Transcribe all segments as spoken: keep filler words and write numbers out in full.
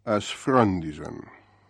ας φρόντιζαν.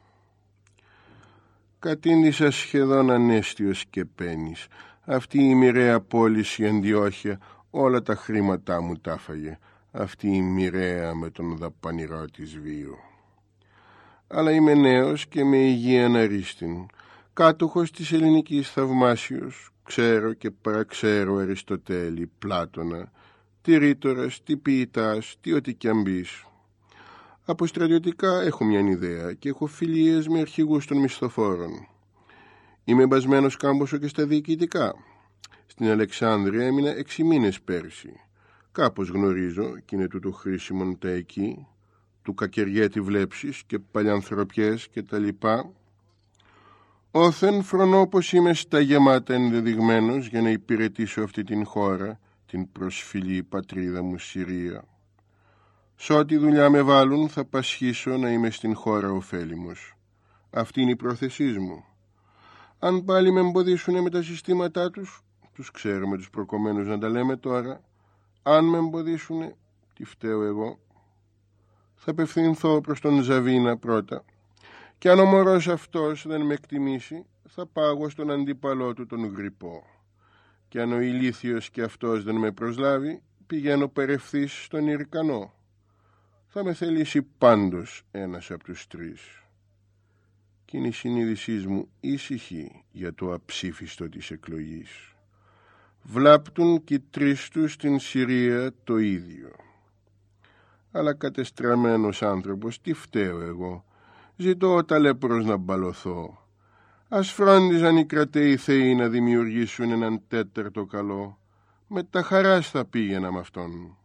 Κατήντησα σχεδόν ανέστιος και πένης. Αυτή η μοιραία πώληση Αντιόχεια όλα τα χρήματά μου τάφαγε. Αυτή η μοιραία με τον δαπανηρό της βίου. Αλλά είμαι νέος και με υγεία αρίστην, κάτοχος της ελληνικής θαυμάσιος, ξέρω και παραξέρω Αριστοτέλη, Πλάτωνα, τι ρήτορας, τι ποιητάς, τι ό,τι κι αν μπεις. Από στρατιωτικά έχω μια ιδέα και έχω φιλίες με αρχηγούς των μισθοφόρων. Είμαι μπασμένος κάμποσο και στα διοικητικά. Στην Αλεξάνδρεια έμεινα έξι μήνες πέρσι. Κάπως γνωρίζω κι είναι τούτο χρήσιμον τα εκεί, του κακεργέτη βλέψεις και παλιανθρωπιές και τα λοιπά. Όθεν φρονώ πως είμαι στα γεμάτα ενδεδειγμένος για να υπηρετήσω αυτή την χώρα, την προσφυλή πατρίδα μου Συρία. Σ' ό,τι δουλειά με βάλουν θα πασχίσω να είμαι στην χώρα ωφέλιμος. Αυτή είναι η πρόθεσή μου. Αν πάλι με εμποδίσουνε με τα συστήματά τους, τους ξέρω με τους προκομμένους να τα λέμε τώρα, αν με εμποδίσουνε, τι φταίω εγώ. Θα απευθυνθώ προς τον Ζαβίνα πρώτα και αν ο μωρός αυτός δεν με εκτιμήσει, θα πάγω στον αντίπαλό του τον Γρυπό. Και αν ο ηλίθιος και αυτός δεν με προσλάβει, πηγαίνω περευθύς στον Ηρκανό. Θα με θελήσει πάντως ένας από τους τρεις. Κι είναι η συνείδησή μου ήσυχη για το αψήφιστο της εκλογής. Βλάπτουν κι οι τρεις τους στην Συρία το ίδιο. Αλλά κατεστραμμένος άνθρωπος, τι φταίω εγώ. Ζητώ ο ταλέπωρος να μπαλωθώ. Ας φρόντιζαν οι κρατέοι θεοί να δημιουργήσουν έναν τέταρτο καλό. Με τα χαράς θα πήγαινα με αυτόν.